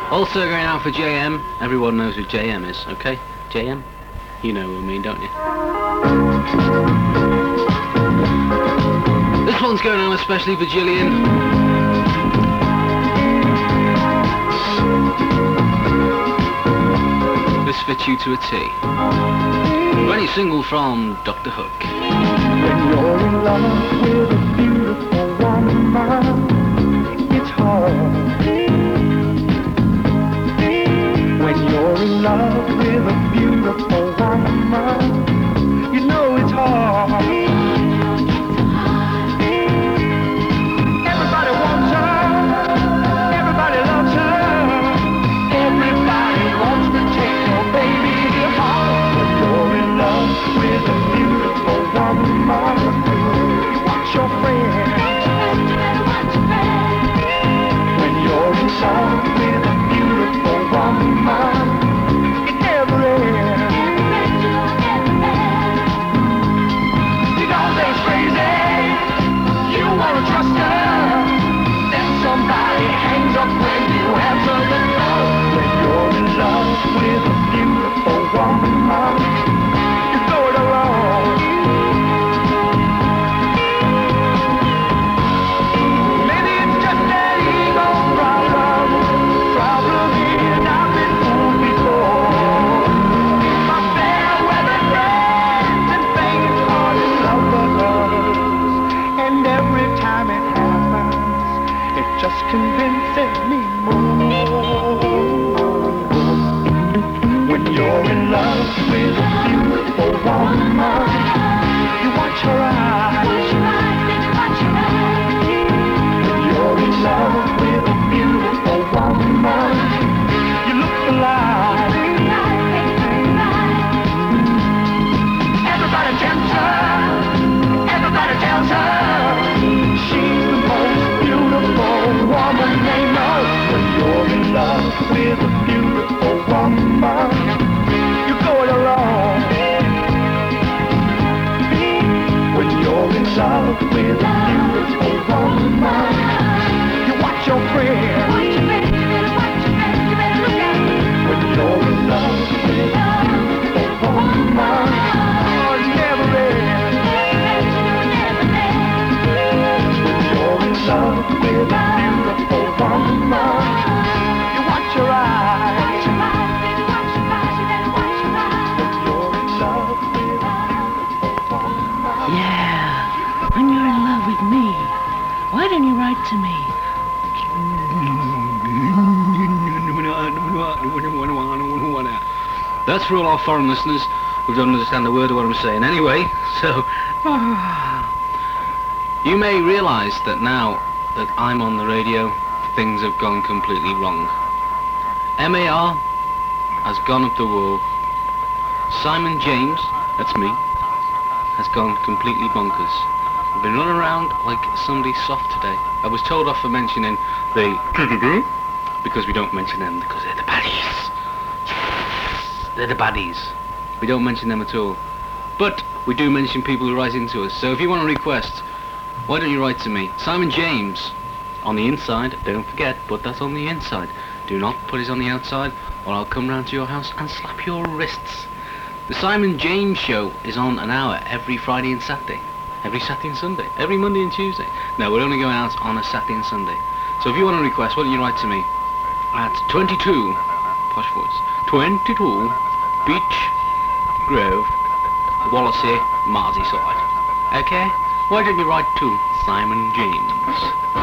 Also going out for JM. Everyone knows who JM is, okay? JM? You know what I mean, don't you? This one's going on especially for Gillian. This fits you to a T. Any single from Dr. Hook. When you're in love with a beautiful woman, it's hard. When you're in love with a beautiful woman, you know it's hard. Everybody wants her, everybody loves her, everybody wants to take your baby home. When you're in love with a beautiful woman, you want your friend. When you're in love with a beautiful woman, it never ends. You don't think crazy, you wanna trust her, then somebody hangs up when you answer the phone. When you're in love with a beautiful woman, you go it alone. Maybe it's just an ego problem is I've been fooled before. My fair weather friends and faint hearted lovers, and every time it happens, it just convinces me more. When you're in love with a beautiful woman, you watch her eyes. When you're in love with a beautiful woman, you look alive. Everybody tempts her, everybody tells her she's the most beautiful woman they know. When you're in love with a beautiful woman, you go it alone. When you're in love with a beautiful woman, you watch your friends. When you're in love with a beautiful woman, oh, it never ends. When you're in love with a beautiful woman, you watch your eyes. Yeah, when you're in love with me, why don't you write to me? That's for all our foreign listeners who don't understand a word of what I'm saying anyway, so... You may realise that now that I'm on the radio, things have gone completely wrong. MAR has gone up the wall. Simon James, that's me, has gone completely bonkers. I've been running around like somebody soft today. I was told off for mentioning the because we don't mention them because they're the baddies. They're the baddies. We don't mention them at all. But we do mention people who write into us. So if you want a request, why don't you write to me? Simon James, on the inside, don't forget, but that's on the inside. Do not put it on the outside, or I'll come round to your house and slap your wrists. The Simon James Show is on an hour every Friday and Saturday. Every Saturday and Sunday. Every Monday and Tuesday. No, we're only going out on a Saturday and Sunday. So if you want a request, why don't you write to me? At 22, posh voice, 22 Beach Grove, Wallasey, Merseyside. Okay? Why don't you write to Simon James?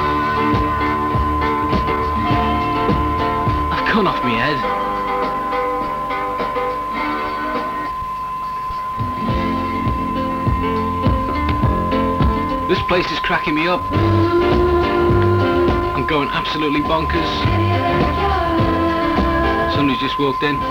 I've gone off my head. This place is cracking me up. I'm going absolutely bonkers. Somebody's just walked in.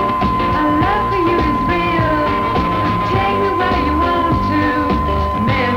Man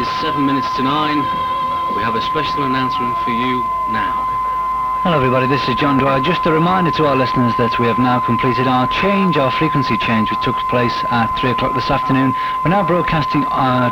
is 7 minutes to 9. We have a special announcement for you now. Hello everybody, this is John Dwyer. Just a reminder to our listeners that we have now completed our frequency change, which took place at 3 o'clock this afternoon. We're now broadcasting on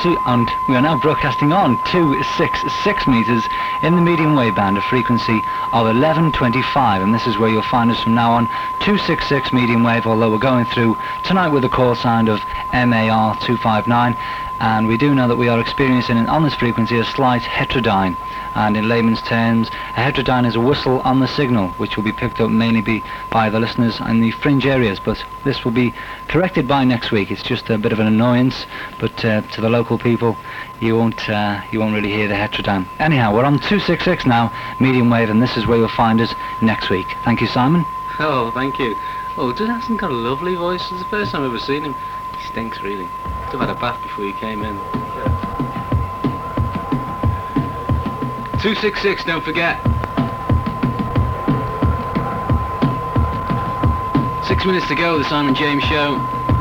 266 meters in the medium wave band, a frequency of 1125, and this is where you'll find us from now on, 266 medium wave, although we're going through tonight with the call sign of MAR 259. And we do know that we are experiencing on this frequency a slight heterodyne, and in layman's terms a heterodyne is a whistle on the signal which will be picked up mainly by the listeners in the fringe areas, but this will be corrected by next week. It's just a bit of an annoyance, but to the local people you won't really hear the heterodyne. Anyhow, we're on 266 now, medium wave, and this is where you'll find us next week. Thank you, Simon. Oh, thank you. Oh, Hasn't got a lovely voice. It's the first time I've ever seen him. He stinks, really. I've had a bath before you came in. 266, don't forget. 6 minutes to go, the Simon James Show.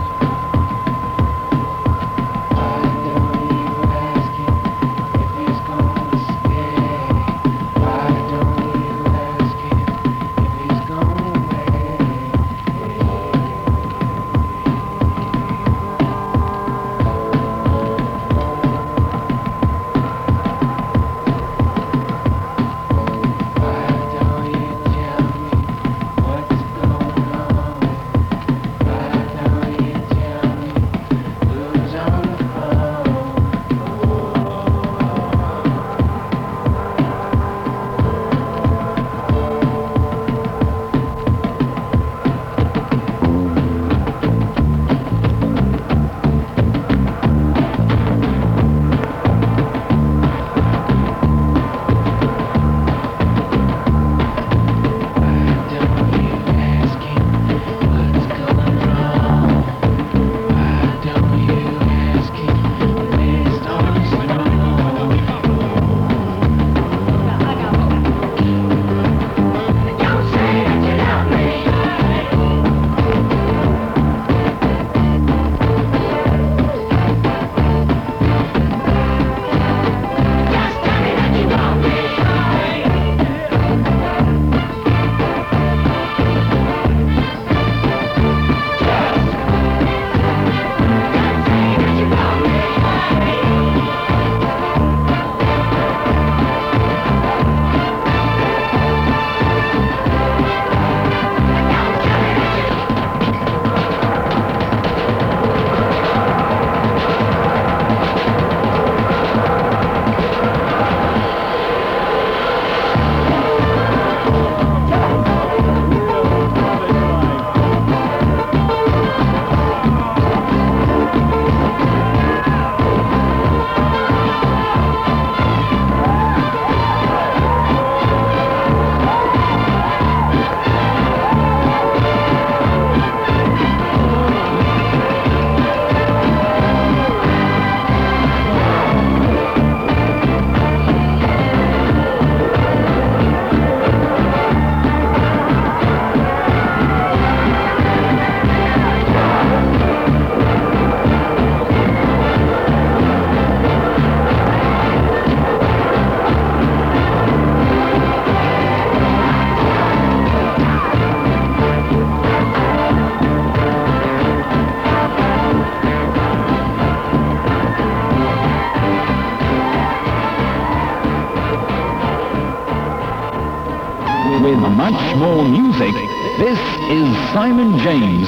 With much more music, this is Simon James.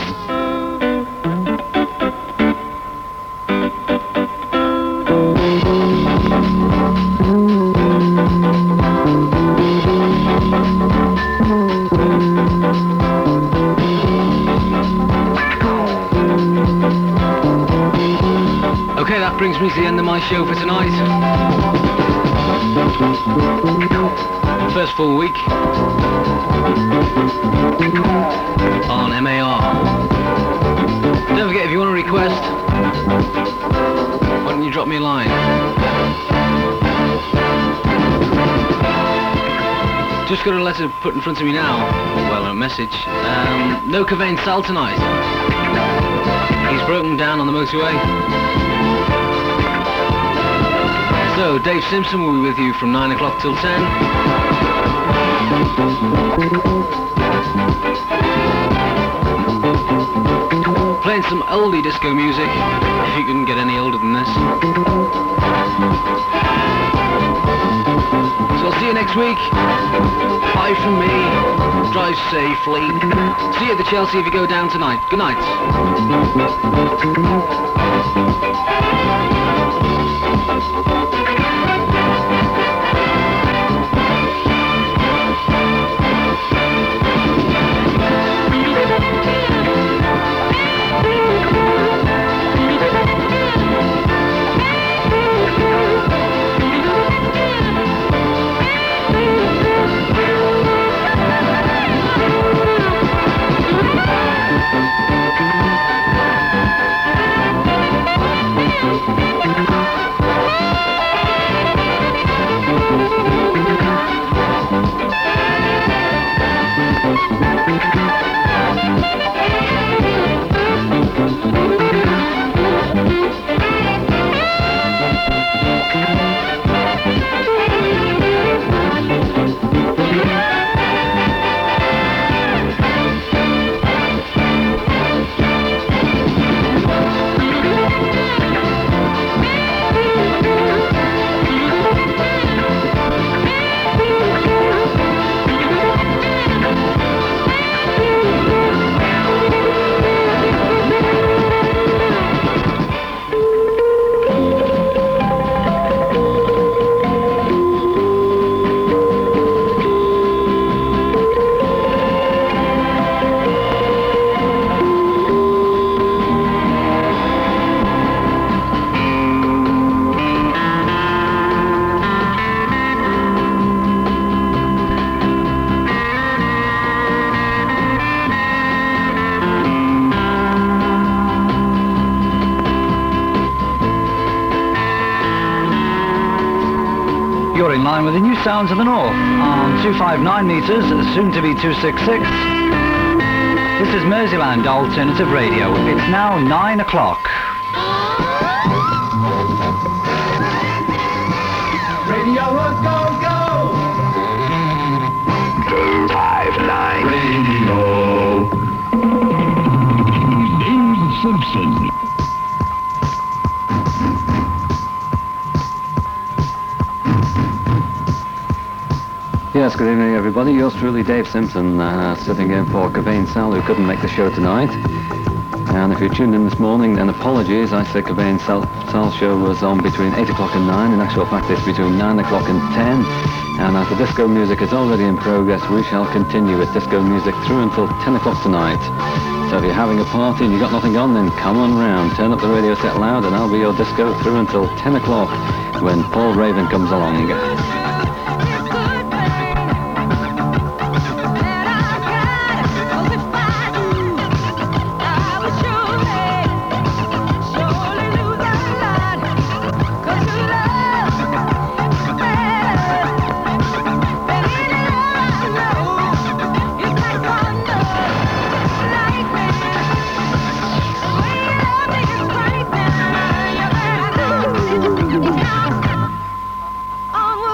Okay, that brings me to the end of my show for tonight. First full week on MAR. Don't forget, if you want to request, why don't you drop me a line? Just got a letter put in front of me now, well, a message. No Covain Sal tonight. He's broken down on the motorway. So, Dave Simpson will be with you from 9 o'clock till 10. Playing some oldie disco music, if you can get any older than this. So I'll see you next week. Bye from me. Drive safely. See you at the Chelsea if you go down tonight. Good night. You're in line with the new sounds of the north on 259 metres, soon to be 266. This is Merseyland Alternative Radio. It's now 9 o'clock. Radio go, go! 259 Radio. Dave Simpson. Yes, good evening everybody. Yours truly, Dave Simpson, sitting in for Cobain Sal, who couldn't make the show tonight. And if you tuned in this morning, then apologies. I said Cobain Sal's show was on between 8 o'clock and 9. In actual fact, it's between 9 o'clock and 10. And as the disco music is already in progress, we shall continue with disco music through until 10 o'clock tonight. So if you're having a party and you've got nothing on, then come on round. Turn up the radio set loud and I'll be your disco through until 10 o'clock when Paul Raven comes along. Onward.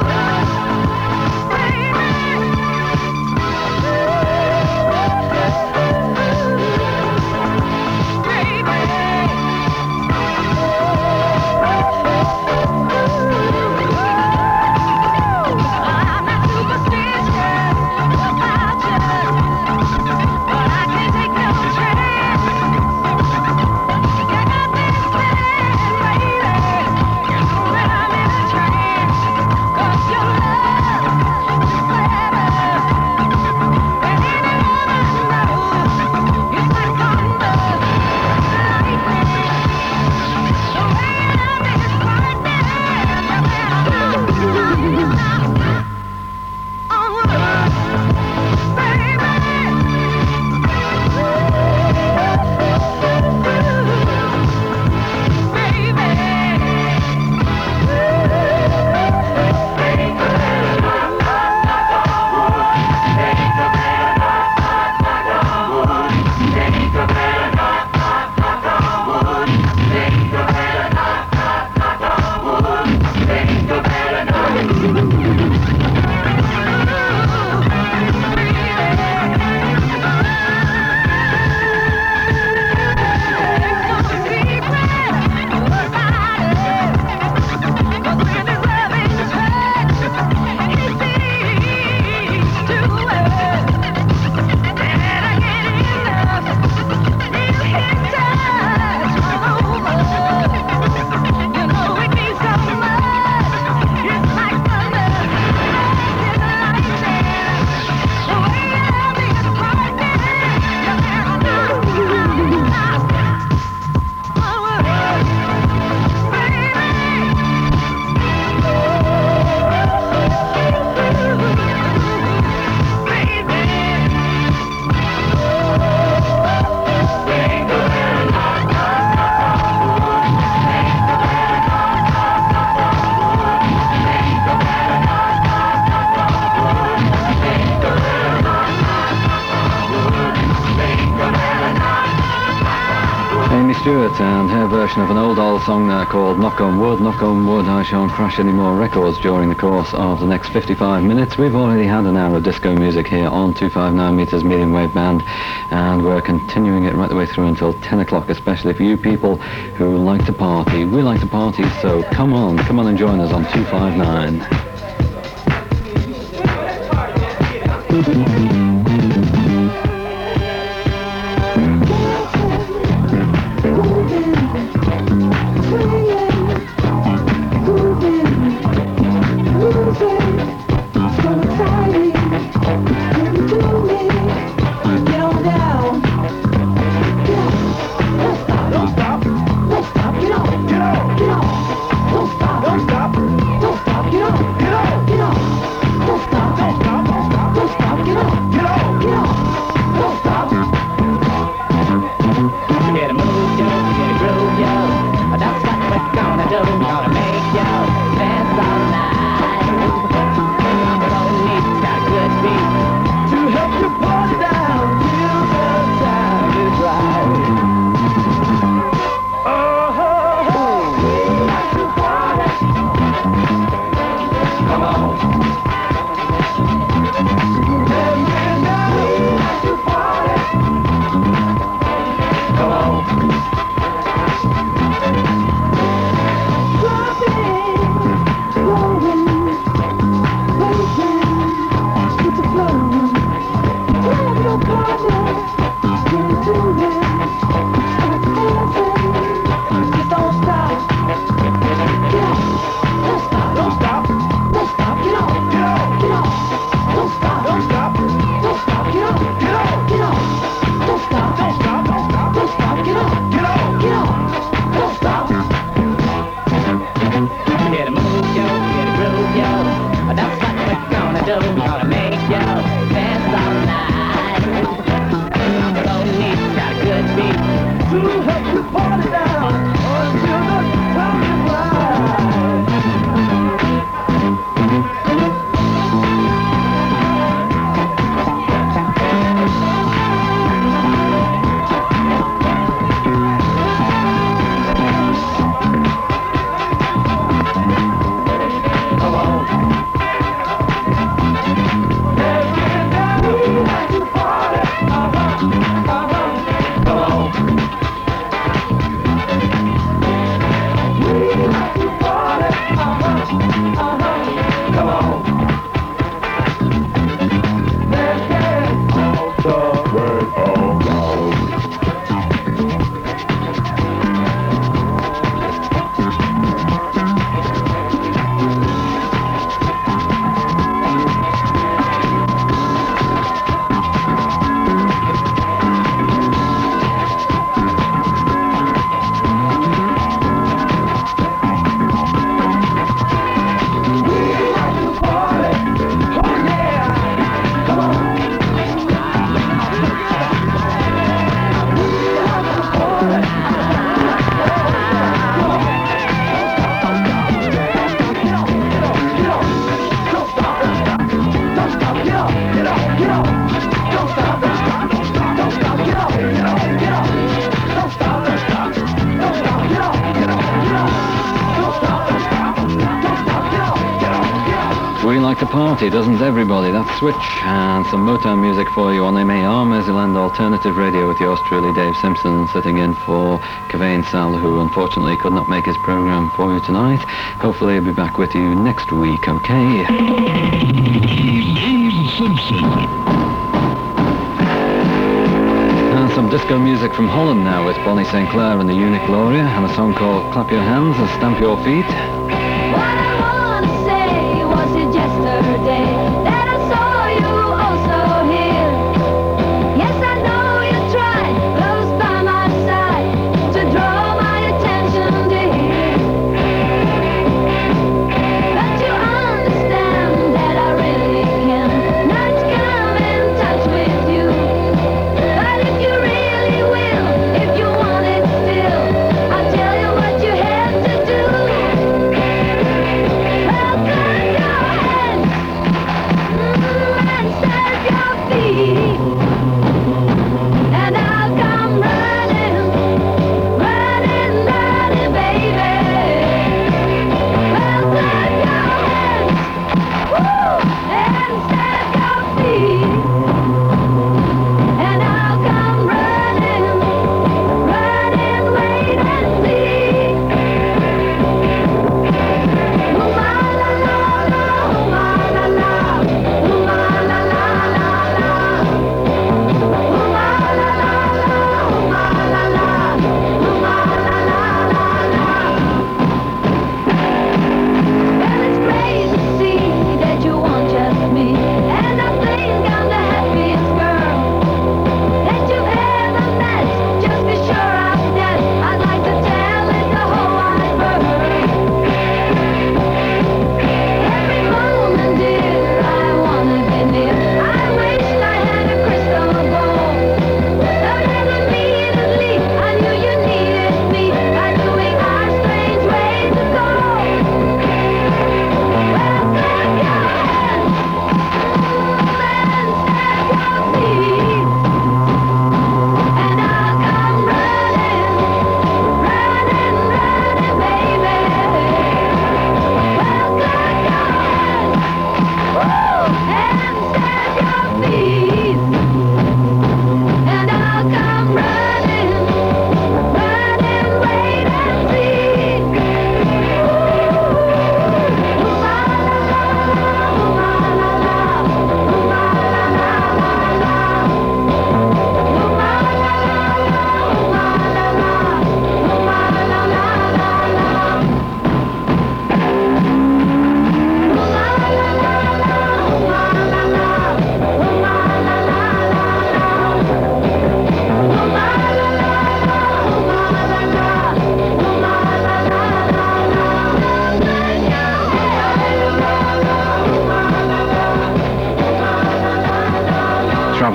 Stewart and her version of an old song there called Knock on Wood, Knock on Wood, I shan't crash any more records during the course of the next 55 minutes. We've already had an hour of disco music here on 259 meters medium wave band, and we're continuing it right the way through until 10 o'clock, especially for you people who like to party. We like to party, so come on and join us on 259. like to party, doesn't everybody? That's Switch and some Motown music for you on MAR, Merseyland Alternative Radio, with yours truly, Dave Simpson, sitting in for Kavane Sal, who unfortunately could not make his programme for you tonight. Hopefully he'll be back with you next week, okay? Dave Simpson. And some disco music from Holland now, with Bonnie St. Clair and the Unique Gloria, and a song called Clap Your Hands and Stamp Your Feet. Yesterday that I saw you also here. Yes, I know you tried, close by my side, to draw my attention to here. But you understand that I really cannot come in touch with you. But if you really will, if you want it still, I'll tell you what you have to do.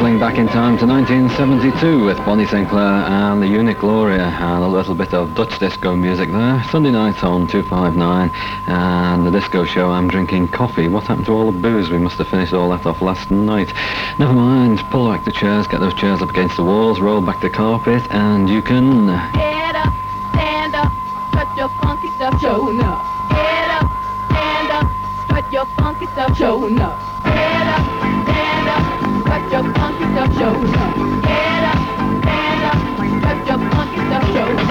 travelling back in time to 1972 with Bonnie St. Clair and the Unit Gloria, and a little bit of Dutch disco music there. Sunday night on 259, and the disco show. I'm drinking coffee. What happened to all the booze? We must have finished all that off last night. Never mind, pull back the chairs, get those chairs up against the walls, roll back the carpet, and you can... Get up, stand up, strut your funky stuff, showing up. Get up, stand up, strut your funky stuff, showing up. Get up, stand up, strut your funky stuff, showing up. Get up, stand up, strut your funky stuff, showing up.